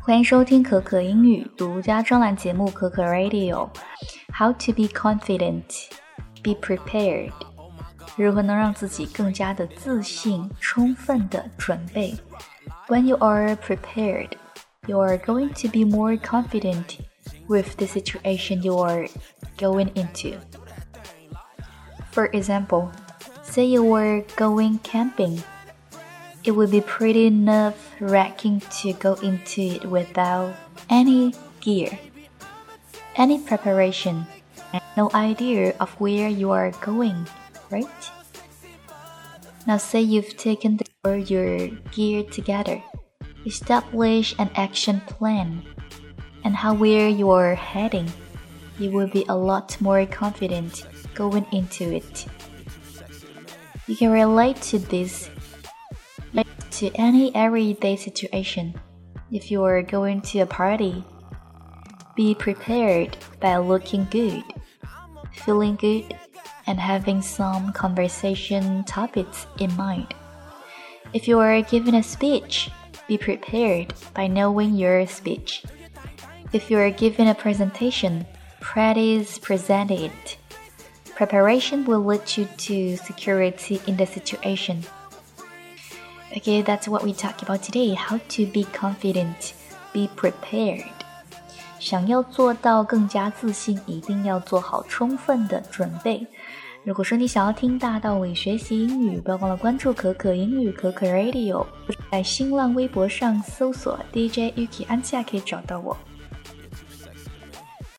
欢迎收听可可英语独家专栏节目可可 Radio。 How to be confident, be prepared。 如何能让自己更加的自信，充分的准备。 When you are prepared, you are going to be more confident with the situation you are going into. For example, say you were going camping.It would be pretty nerve-wracking to go into it without any gear, any preparation, and no idea of where you are going, right? Now say you've taken your gear together, establish an action plan, and where you are heading. You will be a lot more confident going into it. You can relate to this.To any everyday situation. If you are going to a party, be prepared by looking good, feeling good, and having some conversation topics in mind. If you are giving a speech, be prepared by knowing your speech. If you are giving a presentation, practice presenting it. Preparation will lead you to security in the situation.Okay, that's what we talked about today. How to be confident, be prepared. 想要做到更加自信，一定要做好充分的准备。如果说你想要听大道理学习英语，不要忘了关注可可英语可可 Radio， 在新浪微博上搜索 DJ Yuki 安夏可以找到我。